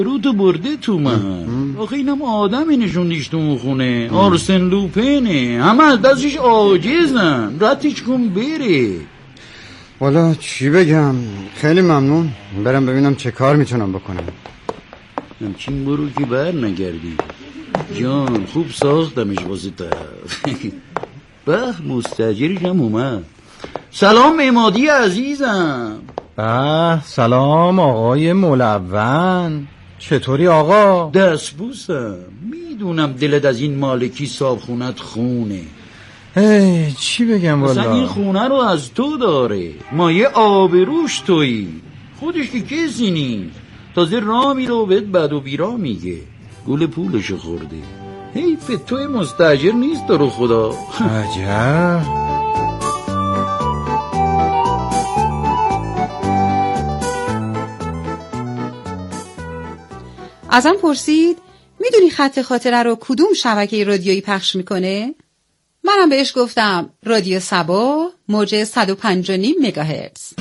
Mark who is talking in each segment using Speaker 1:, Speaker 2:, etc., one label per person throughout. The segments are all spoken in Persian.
Speaker 1: رو تو برده تو من. آخه اینم آدمی نشوندیش تو اون خونه. آرسن لوپنه، همه از دستش عاجزن. رتش کن بره.
Speaker 2: والا چی بگم، خیلی ممنون. برم ببینم چه کار میتونم بکنم.
Speaker 1: همچین برو که بر نگردی جان. خوب ساختمش واسه طرف. به مستاجرش هم اومد. سلام امادی عزیزم.
Speaker 3: سلام آقای ملون. چطوری آقا؟
Speaker 1: دستبوسم. میدونم دلت از این مالکی صابخونت خونه.
Speaker 3: چی بگم والا؟
Speaker 1: اصلا این خونه رو از تو داره. مایه آبروش تویی. خودش که کسی نیست. تازه راه میره و بهت بد و بیرا میگه. گول پولشو خورده. حیف توی مستاجر نیست رو خدا.
Speaker 3: عجب.
Speaker 4: ازم پرسید میدونی خط خاطره رو کدوم شبکه رادیویی پخش میکنه؟ منم بهش گفتم رادیو صبا موج 105.5 مگاهرتز.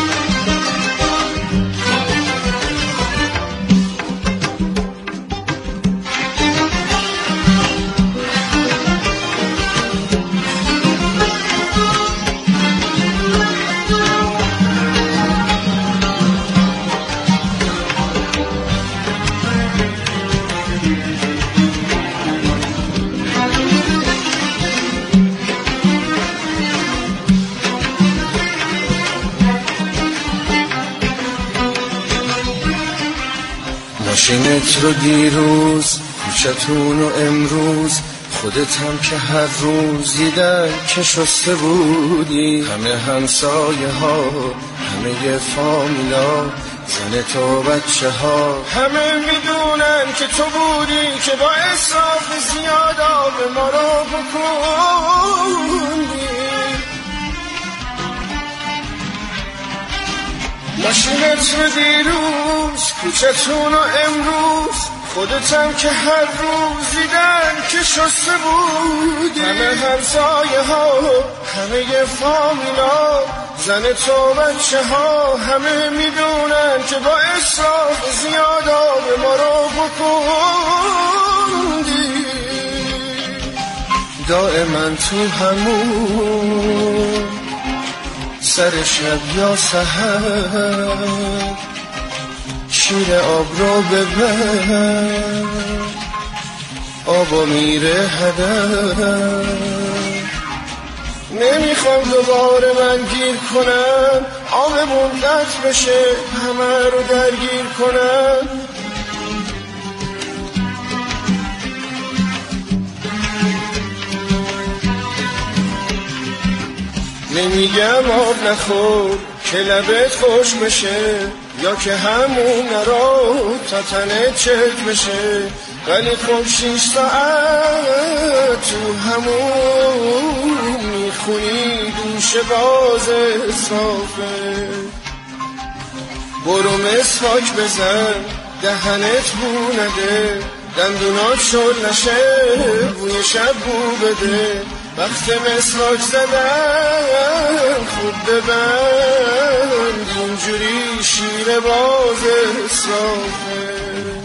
Speaker 5: ماشینت رو دیروز، کوچتون و امروز، خودت هم که هر روز دیدن که شسته بودی. همه همسایه ها، همه فامیلا، زن تو بچه ها، همه میدونن که تو بودی که با اسراف زیاد آب ما رو بکندی. ماشینت رو دیروز، کوچتون و امروز، خودتم که هر روز دیدن که شسته بودی. همه همسایه ها، همه فامیلا، زن تو بچه ها، همه میدونن که با اسراف زیاد آب ما رو بکندی. دائما تو همون سر شب یا سحر شیر آب رو ببر، آبا میره هدر. نمیخوام دوباره من گیر کنم، آبمون قطع بشه همه رو درگیر کنم. نمیگم آب نخور که لبت خوش بشه، یا که همون نرو تا تنت چک بشه. ولی خب 6 ساعت تو همون میخونی دوش باز صافه. برو مسواک بزن دهنت بو نده، دندونات شل نشه بوی شب بو بده. وقت مسواک زدن خوب ببند، اینجوری شیر باز صافه.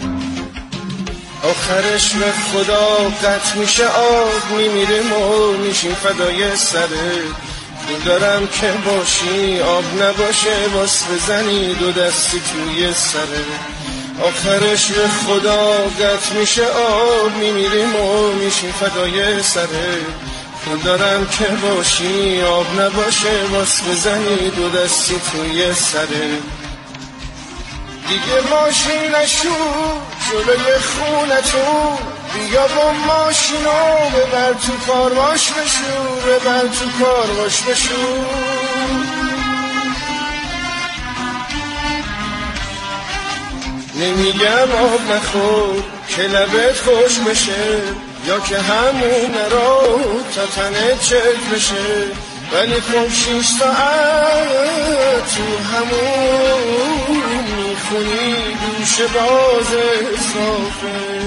Speaker 5: آخرش به خدا قطع میشه آب، میمیریم و میشیم فدای سره. دل دارم که باشی آب نباشه، باس بزنی دو دستی توی سره. آخرش به خدا قطع میشه آب، میمیریم و میشیم فدای سره. دل دارم که باشی آب نباشه، باس بزنی دو دستی توی سره. دیگه ماشین نشون جلوی خونتون، بیا با ماشینو ببر تو کارواش بشور، ببر تو کارواش بشور. نمیگم آب نخور که لبت خوش بشه، یا که همون نرو تا تنت چک بشه. ولی خب 6 ساعت تو همون میخونی دوش باز صافه.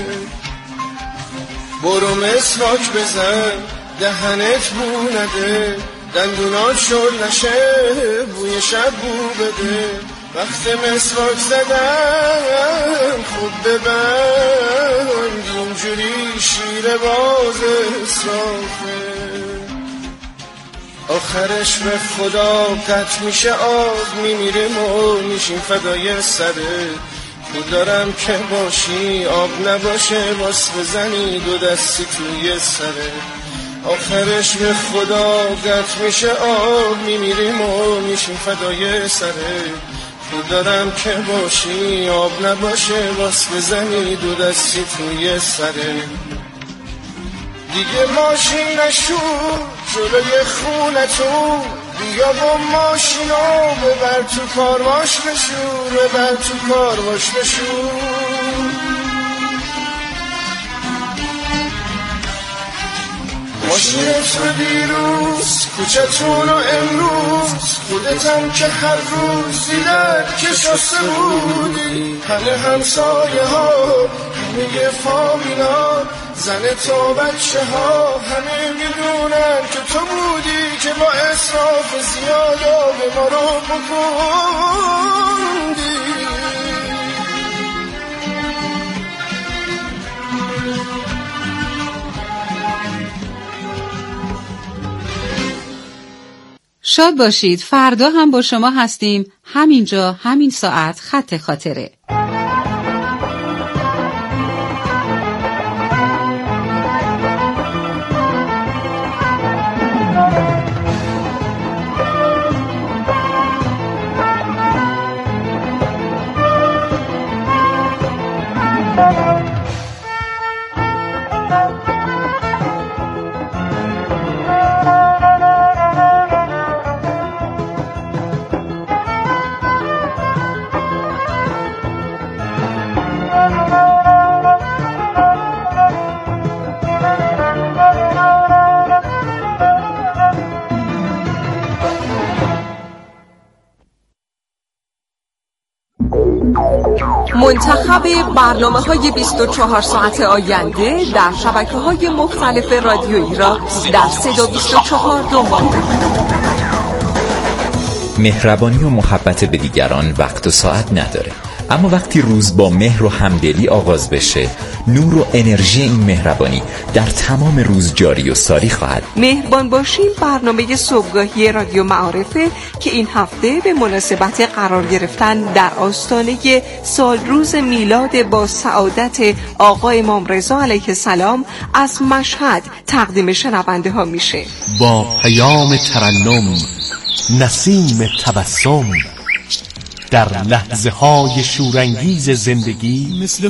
Speaker 5: برو مسواک بزن دهنت بو نده، دندونات شل نشه بوی شب بو بده. وقت مسواک زدن خوب ببند، اینجوری شیر باز صافه، آخرش به خدا قطع میشه آب، میمیریم و میشیم فدای سره. پول دارم که باشی آب نباشه، باس بزنی دو دستی توی سره، آخرش به خدا قطع میشه آب، میمیریم و میشیم فدای سره. پول دارم که باشی آب نباشه، باس بزنی دو دستی توی سره. دیگه ماشین نشور جلوی خونتون، بیا با ماشینو ببر تو کارواش بشور، ببر تو کارواش بشور. ماشینت رو دیروز کوچتون رو امروز، خودتم که هر روز دیدن که شسته بودی، همه همسایه ها همه فامیلا، زن تا بچه ها همه میدونن که تو بودی که با اسراف زیاد به ما رو بکندی.
Speaker 4: شاد باشید، فردا هم با شما هستیم، همینجا همین ساعت. خط خاطره.
Speaker 6: منتخب برنامه‌های 24 ساعت آینده در شبکه‌های مختلف رادیویی را در 324 دنبال کنید.
Speaker 7: مهربانی و محبت به دیگران وقت و ساعت نداره، اما وقتی روز با مهر و همدلی آغاز بشه، نور و انرژی این مهربانی در تمام روز جاری و ساری خواهد.
Speaker 6: مهربان باشیم برنامه صبحگاهی رادیو معارفه که این هفته به مناسبت قرار گرفتن در آستانه سالروز میلاد با سعادت آقا امام رضا علیه السلام از مشهد تقدیم شنونده ها میشه.
Speaker 8: با پیام ترنم، نسیم تبسم، در لحظه های شورانگیز زندگی
Speaker 9: مثل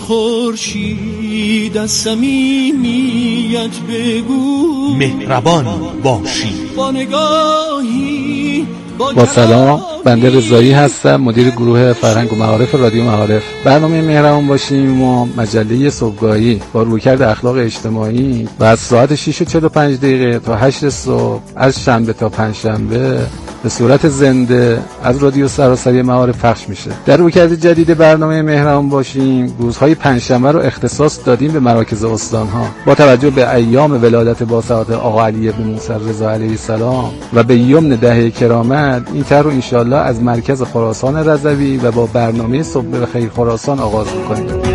Speaker 9: خورشید از صمیمیت بگو،
Speaker 8: مهربان باشی.
Speaker 9: با نگاهی
Speaker 10: با سلام، بنده رضایی هستم، مدیر گروه فرهنگ و معارف رادیو معارف. برنامه مهربان باشیم و مجله صبحگاهی با رویکرد اخلاق اجتماعی و از ساعت 6:45 تا 8 صبح از شنبه تا پنجشنبه به صورت زنده از رادیو سراسری معارف پخش میشه. در رویکرد جدید برنامه مهربان باشیم، روزهای پنجشنبه رو اختصاص دادیم به مراکز استان‌ها با توجه به ایام ولادت با سعادت آقا علی بن موسی رضا علیه السلام و به یمن دهه کرامت. این طرح رو انشالله از مرکز خراسان رضوی و با برنامه صبح بخیر خراسان آغاز می‌کنیم.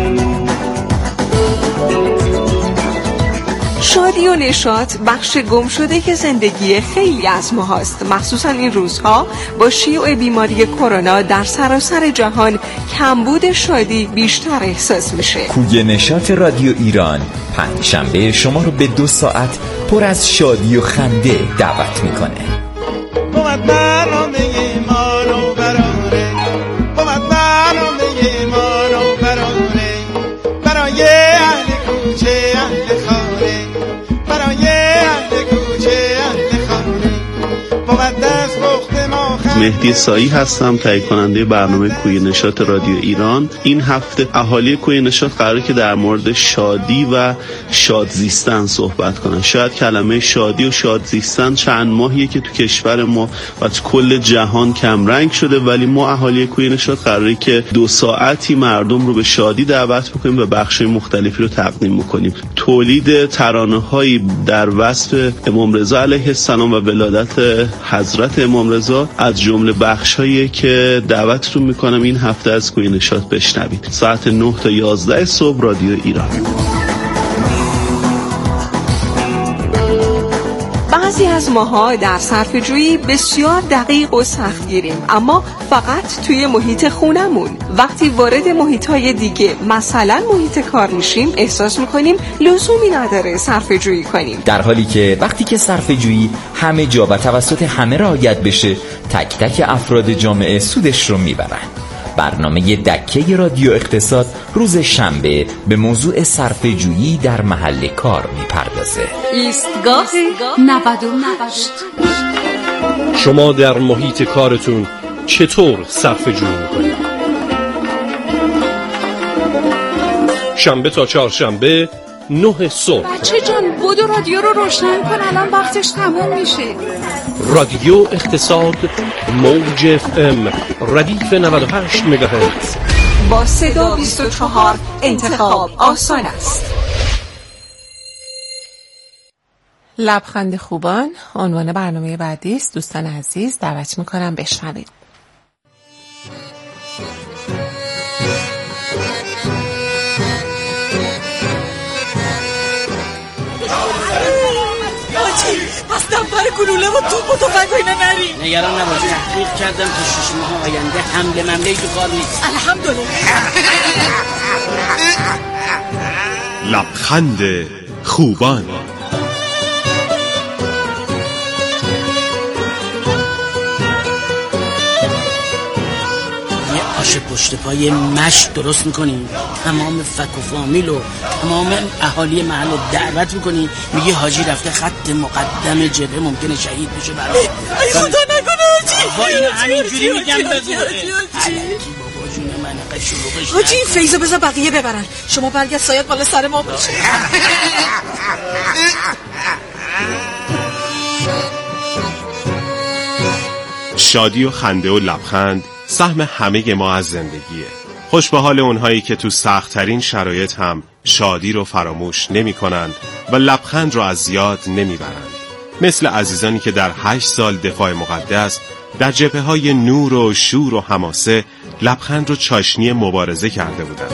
Speaker 6: شادی و نشاط بخش گم شده که زندگی خیلی از ما هست، مخصوصا این روزها با شیوع بیماری کرونا در سراسر جهان کمبود شادی بیشتر احساس میشه.
Speaker 7: کوی نشاط رادیو ایران پنجشنبه شما رو به 2 ساعت پر از شادی و خنده دعوت میکنه.
Speaker 9: برنامه مانو براره، برنامه مانو براره، برای اهل کوچه اهل خانه، برای اهل کوچه اهل خانه، با دست بخت ما.
Speaker 11: مهدی سایی هستم، تهیه کننده برنامه کوی نشاط رادیو ایران. این هفته اهالی کوی نشاط قراره که در مورد شادی و شاد زیستن صحبت کنن. شاید کلمه شادی و شاد زیستن چند ماهیه که تو کشور ما و تو کل جهان کم رنگ شده، ولی ما اهالی کوی نشاط قراره که 2 ساعتی مردم رو به شادی دعوت بکنیم و بخش‌های مختلفی رو تقدیم بکنیم. تولید ترانه‌هایی در وصف امام رضا علیه السلام و ولادت حضرت امام رضا، از جمله بخش‌هایی که دعوتتون میکنم این هفته از کوی نشاط بشنوید. ساعت 9 تا 11 صبح رادیو ایران.
Speaker 6: بعضی از ماها در صرفه‌جویی بسیار دقیق و سختگیریم، اما فقط توی محیط خونمون. وقتی وارد محیط‌های دیگه مثلا محیط کار میشیم احساس میکنیم لزومی نداره صرفه‌جویی کنیم،
Speaker 7: در حالی که وقتی که صرفه‌جویی همه جا و توسط همه رعایت بشه تک تک افراد جامعه سودش رو میبرن. برنامه دکه رادیو اقتصاد روز شنبه به موضوع صرفه‌جویی در محل کار میپردازه.
Speaker 4: ایستگاه 98.
Speaker 8: شما در محیط کارتون چطور صرفه‌جویی میکنید؟ شنبه تا چهارشنبه 9 صبح.
Speaker 4: بچه جان بودو رادیو رو روشن کن، الان وقتش تموم میشه.
Speaker 8: رادیو اقتصاد موج FM ردیف 98 مگاهرتز.
Speaker 6: با صدا 24 انتخاب آسان است. لبخند خوبان عنوان برنامه بعدی است. دوستان عزیز دعوت میکنم بشنوید.
Speaker 12: پس دنبال گلوله و توپ و تفنگ و اینا نریم.
Speaker 13: نگران نباش، تحقیق کردم تا 6 ماه آینده حمله ممله تو کار نیست.
Speaker 12: الحمدلله.
Speaker 8: لبخند خوبان.
Speaker 13: آش پشت پای مشت درست میکنیم، تمام فک و فامیل و تمام اهالی محل دعوت میکنیم، میگه حاجی رفته خط مقدم جبهه ممکنه شهید بشه. برای
Speaker 12: ای خدا نکنه حاجی.
Speaker 13: با اینو همینجوری میگم بذاره
Speaker 12: حاجی این فیضو بذار بقیه ببرن، شما برگرد سایت بالا سر ما باشه.
Speaker 8: شادی و خنده و لبخند سهم همه ما از زندگیه. خوش به حال اونهایی که تو سخت‌ترین شرایط هم شادی رو فراموش نمی کنند و لبخند رو از یاد نمی برند. مثل عزیزانی که در 8 سال دفاع مقدس در جبهه‌های نور و شور و حماسه لبخند رو چاشنی مبارزه کرده بودند.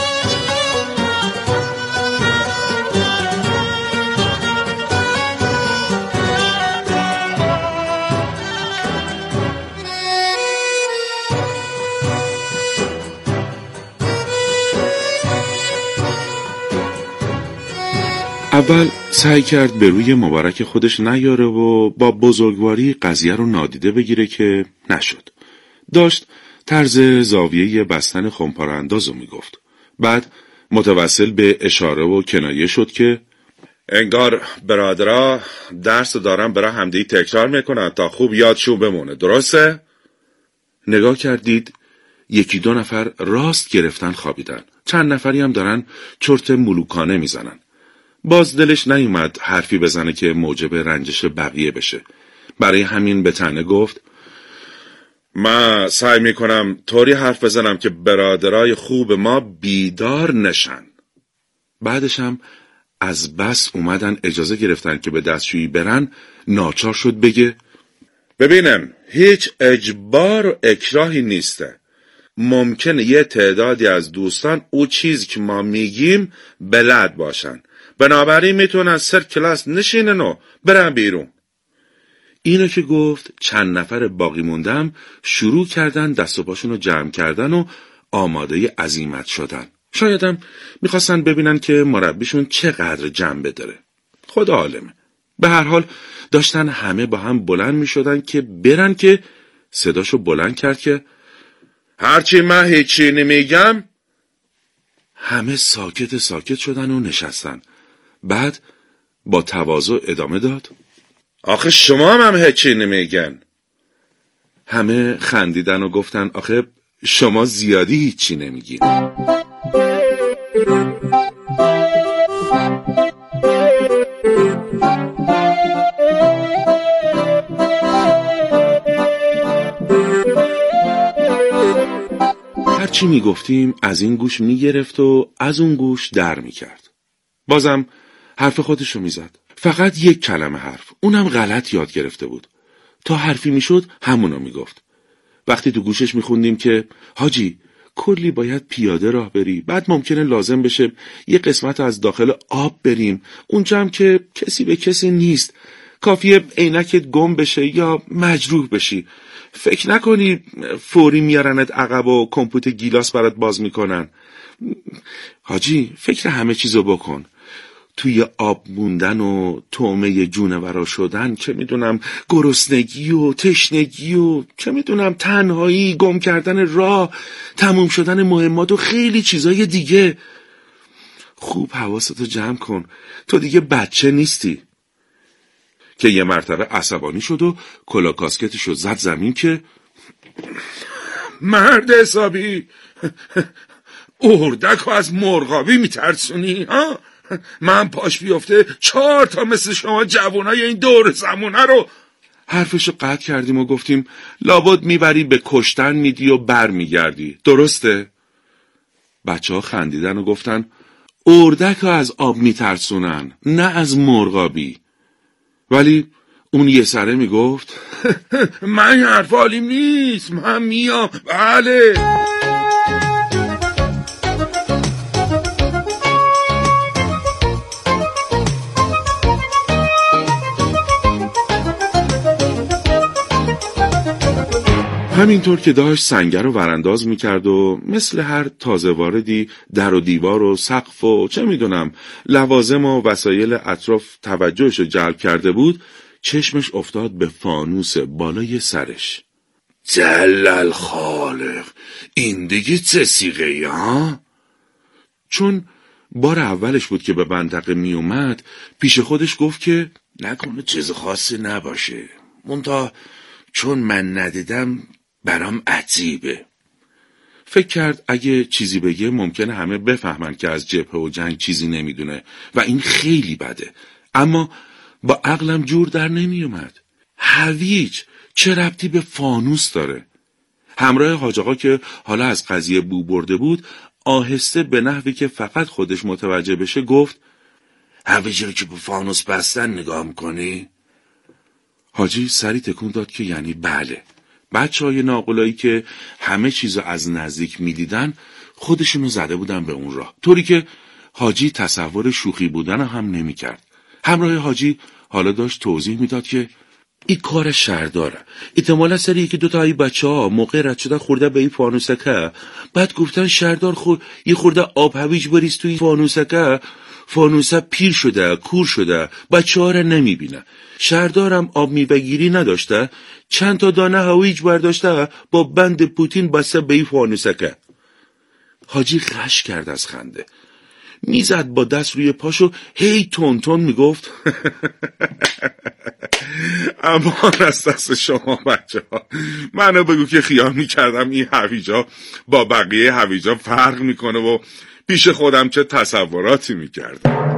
Speaker 14: اول سعی کرد به روی مبارک خودش نیاره و با بزرگواری قضیه رو نادیده بگیره که نشد. داشت طرز زاویه بستن خمپاره اندازو میگفت. بعد متوسل به اشاره و کنایه شد که انگار برادرها درس دارن برای همدیگه تکرار میکنن تا خوب یادشون بمونه، درسته؟ نگاه کردید 1-2 نفر راست گرفتن خوابیدن، چند نفری هم دارن چرت ملوکانه میزنن. باز دلش نیومد حرفی بزنه که موجب رنجش بقیه بشه. برای همین به تنه گفت من سعی میکنم طوری حرف بزنم که برادرای خوب ما بیدار نشن. بعدش هم از بس اومدن اجازه گرفتن که به دستشویی برن، ناچار شد بگه ببینم هیچ اجبار و اکراهی نیسته. ممکنه یه تعدادی از دوستان او چیزی که ما میگیم بلد باشن، بنابراین میتونن سر کلاس نشینن و برن بیرون. اینو که گفت چند نفر باقی موندم شروع کردن دست و پاشون رو جمع کردن و آماده عزیمت شدن. شایدم میخواستن ببینن که مربیشون چقدر جنبه داره. خدا عالمه. به هر حال داشتن همه با هم بلند میشدن که برن که صداشو بلند کرد که هرچی من هیچی نمیگم. همه ساکت شدن و نشستن. بعد با تواضع ادامه داد آخه شما هم هیچی نمیگن. همه خندیدن و گفتن آخه شما زیادی هیچی نمیگین. هرچی میگفتیم از این گوش میگرفت و از اون گوش در میکرد. بازم حرف خودشو میزد. فقط 1 کلمه حرف، اونم غلط یاد گرفته بود. تا حرفی میشد همونو میگفت. وقتی تو گوشش میخوندیم که حاجی کلی باید پیاده راه بری، بعد ممکنه لازم بشه یه قسمت از داخل آب بریم، اونجا هم که کسی به کسی نیست، کافیه عینکت گم بشه یا مجروح بشی، فکر نکنی فوری میارنت عقب و کمپوت گیلاس برات باز میکنن. حاجی فکر همه چیزو بکن، توی آب موندن و طعمه جونورا شدن، چه میدونم گرسنگی و تشنگی و چه میدونم تنهایی، گم کردن راه، تموم شدن مهمات و خیلی چیزای دیگه. خوب حواستو جمع کن، تو دیگه بچه نیستی. که یه مرتبه عصبانی شد و کلا کاسکتشو زد زمین که مرد حسابی اردک از مرغابی میترسونی ها؟ من پاش بیفته 4 تا مثل شما جوانای این دور زمونه رو. حرفشو قطع کردیم و گفتیم لابد میبری به کشتن میدی و بر میگردی، درسته؟ بچه ها خندیدن و گفتن اردک از آب میترسونن نه از مرغابی. ولی اون یه سره میگفت من حرف حالیم نیست، من میام. بله همینطور که داشت سنگر رو ورانداز میکرد و مثل هر تازه واردی در و دیوار و سقف و چه میدونم لوازم و وسایل اطراف توجهش رو جلب کرده بود، چشمش افتاد به فانوس بالای سرش. جلال خالق، این دیگه چه سیغه ها؟ چون بار اولش بود که به منطقه می اومد، پیش خودش گفت که نکنه چیز خاصی نباشه، منتها چون من ندیدم برام عجیبه. فکر کرد اگه چیزی بگه ممکنه همه بفهمن که از جبهه و جنگ چیزی نمیدونه و این خیلی بده، اما با عقلم جور در نمی اومد. هویج چه ربطی به فانوس داره؟ همراه حاج آقا که حالا از قضیه بو برده بود، آهسته به نحوی که فقط خودش متوجه بشه گفت هویج رو که به فانوس بستن نگاه میکنی؟ حاجی سری تکون داد که یعنی بله. بچه‌های ناقلایی که همه چیزو از نزدیک میدیدن خودشونو زده بودن به اون راه، طوری که حاجی تصور شوخی بودن هم نمی‌کرد. همراه حاجی حالا داشت توضیح میداد که این کار شهرداره، احتمالا سری یکی دوتا ای بچه‌ها موقع رد شدن خورده به این فانوسکه، بعد گفتن شهردار یه خورده آب هویج بریز توی فانوسکه، فانوسه پیر شده، کور شده، بچه‌ها را نمیبینه. شهردارم آب میوه‌گیری نداشته، چند تا دانه هویج برداشته با بند پوتین بسته به این فانوسکه. حاجی غش کرد از خنده، میزد با دست روی پاشو هی تون تون میگفت امان از دست شما بچه ها، منو بگو که خیال میکردم این هویجا با بقیه هویجا فرق میکنه و پیش خودم چه تصوراتی میکردم.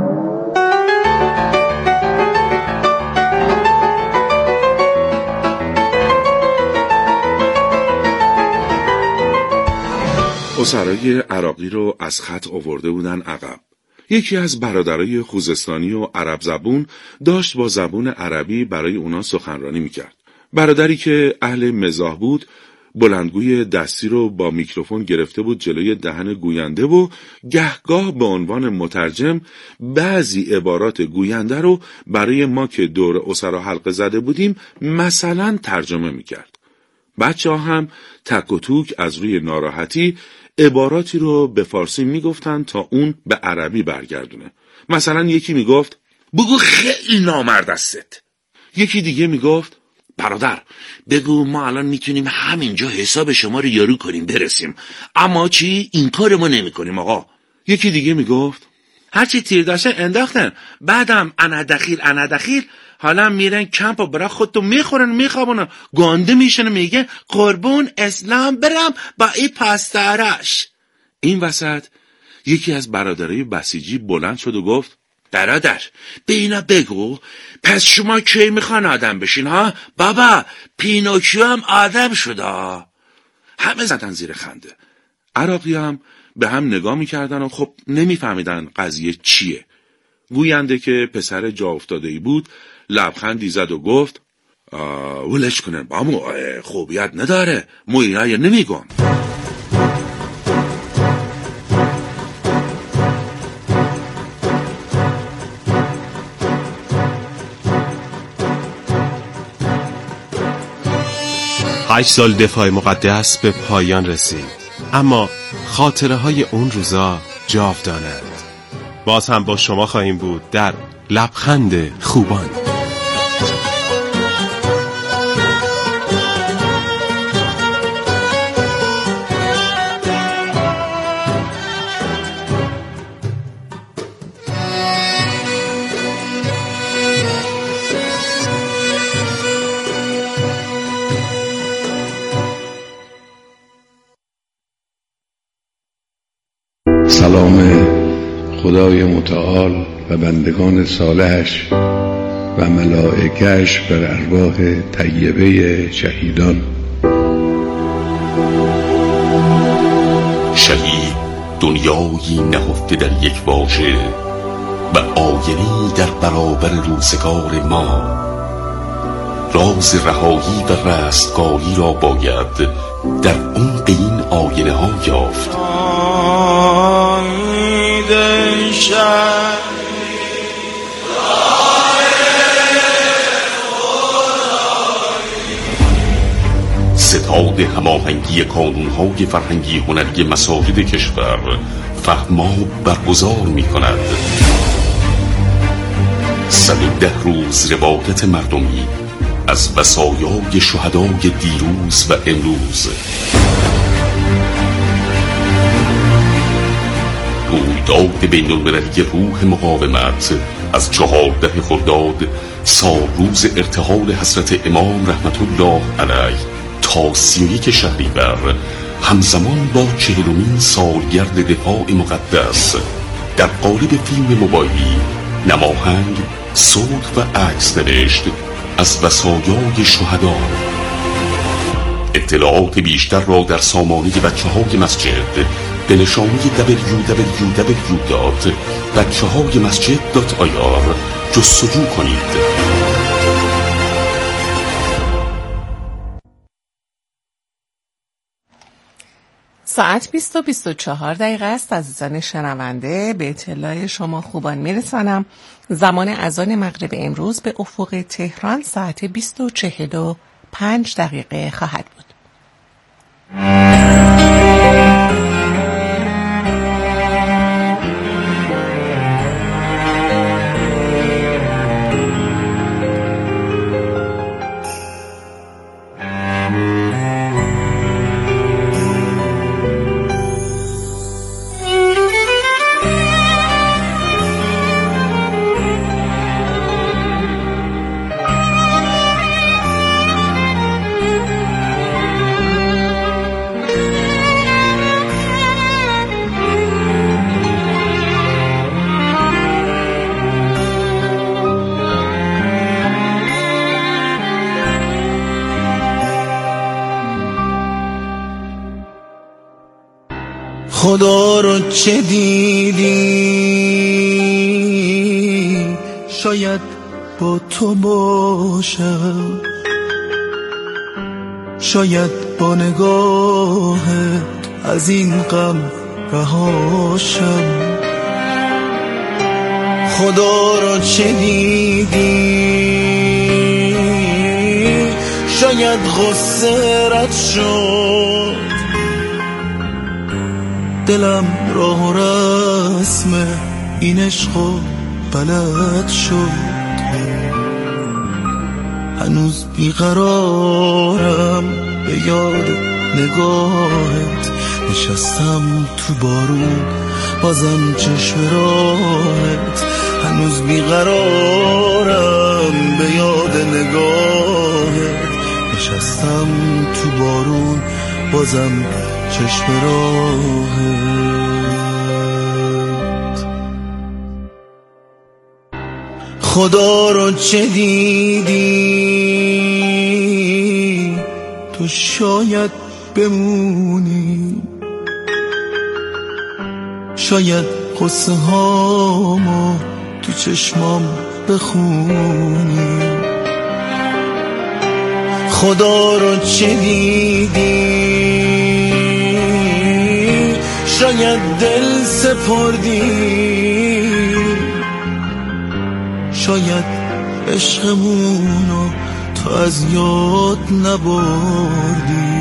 Speaker 14: اسرای عراقی رو از خط آورده بودن عقب. یکی از برادرای خوزستانی و عرب زبون داشت با زبون عربی برای اونا سخنرانی میکرد. برادری که اهل مزاح بود بلندگوی دستی رو با میکروفون گرفته بود جلوی دهن گوینده و گهگاه به عنوان مترجم بعضی عبارات گوینده رو برای ما که دور اسرا حلقه زده بودیم مثلا ترجمه میکرد. بچه ها هم تک و توک از روی ناراحتی عباراتی رو به فارسی میگفتن تا اون به عربی برگردونه. مثلا یکی میگفت بگو خیلی نامرد هستت. یکی دیگه میگفت برادر بگو ما الان میتونیم همینجا حساب شما رو یارو کنیم برسیم، اما چی این کار ما نمی کنیم آقا. یکی دیگه میگفت هرچی تیر داشتن انداختن، بعدم انا دخیل حالا میرن کمپ و برای خودتو میخورن میخوابونن، گنده میشن میگه قربون اسلام برم با ای پاستارش. این وسط یکی از برادرای بسیجی بلند شد و گفت برادر به اینا بگو پس شما کی میخوان آدم بشین ها؟ بابا پینوکیو هم آدم شده. همه زدن زیر خنده. عراقی هم به هم نگاه میکردن و خب نمیفهمیدن قضیه چیه. گوینده که پسر جا افتاده‌ای بود لبخندی زد و گفت ولش کنه بامو، خوبیت نداره، مویرای نمیگم.
Speaker 8: هشت سال دفاع مقدس به پایان رسید، اما خاطره های اون روزا جاودانند. باز هم با شما خواهیم بود در لبخند خوبان.
Speaker 15: سلام خدای متعال و بندگان صالحش و ملائکه‌اش بر ارواح طیبه شهیدان.
Speaker 16: شهید دنیایی نهفته در یک واژه و آینه‌ای در برابر روزگار ما. راز رهایی و رستگاری را باید در عمق این آینه ها یافت. ستاد هماهنگی کانون‌های فرهنگی هنری مساجد کشور فهماب برگزار می‌کند. 110 روز روایت مردمی از وصایای شهدای دیروز و امروز. رویداد بین‌المللی روح مقاومت از 14 خرداد، سالروز ارتحال حضرت امام رحمت الله علیه تا 31 شهریور، همزمان با 40مین سالگرد دفاع مقدس، در قالب فیلم موبایلی، نماهنگ، صوت و عکس نوشت از وصایای شهدا. اطلاعات بیشتر را در سامانه بچه‌های مسجد به نشانی www.بچه‌هایمسجد.ir جستجو کنید.
Speaker 6: ساعت 20:24 است. عزیزان شنونده، به اطلاع شما خوبان میرسانم زمان اذان مغرب امروز به افق تهران ساعت 20:45 خواهد بود.
Speaker 5: خدا رو چه دیدی شاید با تو باشم، شاید با نگاهت از این غم رهاشم. خدا رو چه دیدی شاید غصه رد شد، دلم راه و رسم این عشقو بلد شد. هنوز بیقرارم به یاد نگاهت، نشستم تو بارون بازم چشم راهت. هنوز بیقرارم به یاد نگاهت، نشستم تو بارون بازم چشم راهت. خدا رو چه دیدی تو شاید بمونی، شاید قصه هامو تو چشمام بخونی. خدا رو چه دیدی؟ شاید دل سپردی، شاید عشقمونو تو از یاد نبردی.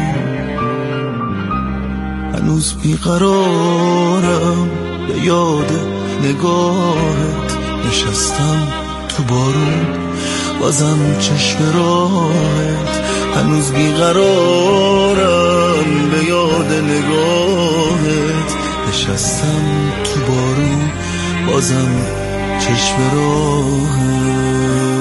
Speaker 5: هنوز بیقرارم به یاد نگاهت، نشستم تو بارون بازم چشم راهت. هنوز بیقرارم به یاد نگاهت، نشستم تو بارون بازم چشم راهت.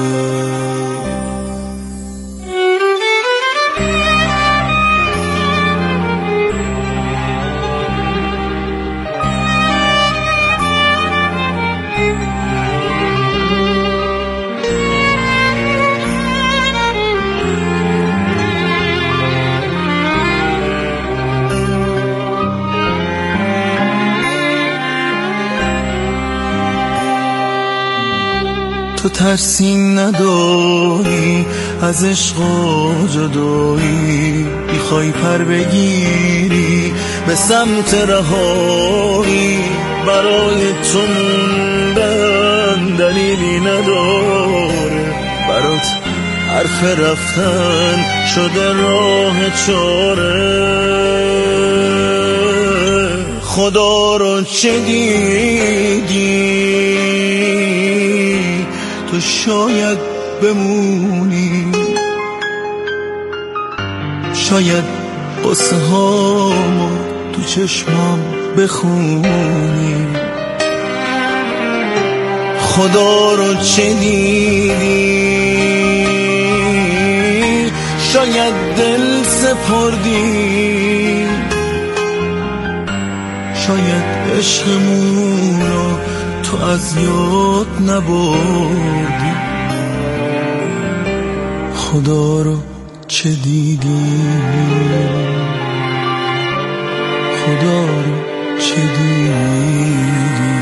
Speaker 5: تو ترسی نداری از عشق و جدایی، میخوای پر بگیری به سمت رهایی. برای تو موندن دلیلی نداره، برات حرف رفتن شده راه چاره. خدا رو چه دیدی؟ تو شاید بمونی، شاید قصه هامو تو چشمام بخونی. خدا رو چه دیدی؟ شاید دل سپردی، شاید عشقمونو تو از یاد نبردی. خدا رو چه دیدی؟ خدا رو چه دیدی؟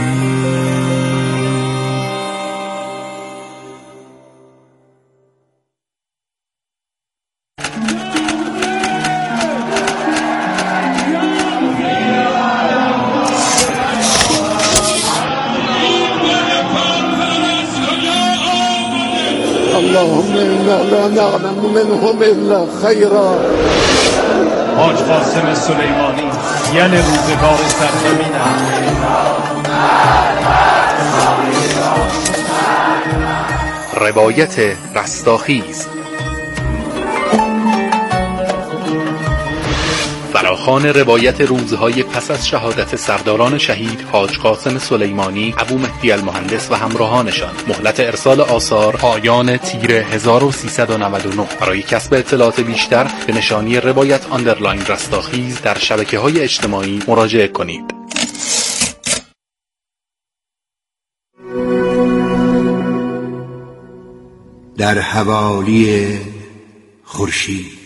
Speaker 15: اللهم انا لا نعلم منهم الا خیرا.
Speaker 17: حاج قاسم سلیمانی یعنی روزگار سرزمینم.
Speaker 18: روایت رستاخیز. فراخوان روایت روزهای پس از شهادت سرداران شهید حاج قاسم سلیمانی، ابو مهدی المهندس و همراهانشان. مهلت ارسال آثار پایان تیر 1399. برای کسب اطلاعات بیشتر به نشانی روایت آندرلاین رستاخیز در شبکه‌های اجتماعی مراجعه کنید.
Speaker 15: در حوالی خورشید.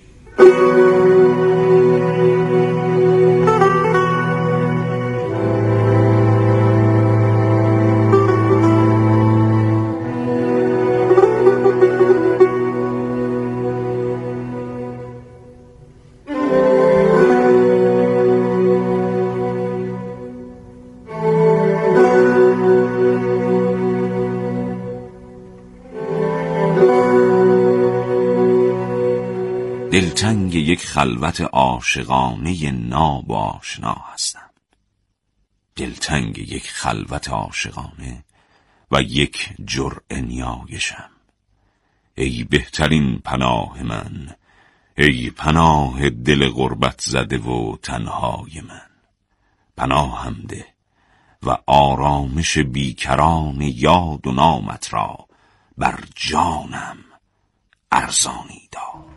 Speaker 16: دلتنگ یک خلوت عاشقانه ناب آشنا هستم. دلتنگ یک خلوت عاشقانه و یک جرعه نیایشم. ای بهترین پناه من، ای پناه دل غربت زده و تنهای من. پناهم ده و آرامش بیکران یاد و نامت را بر جانم ارزانی دار.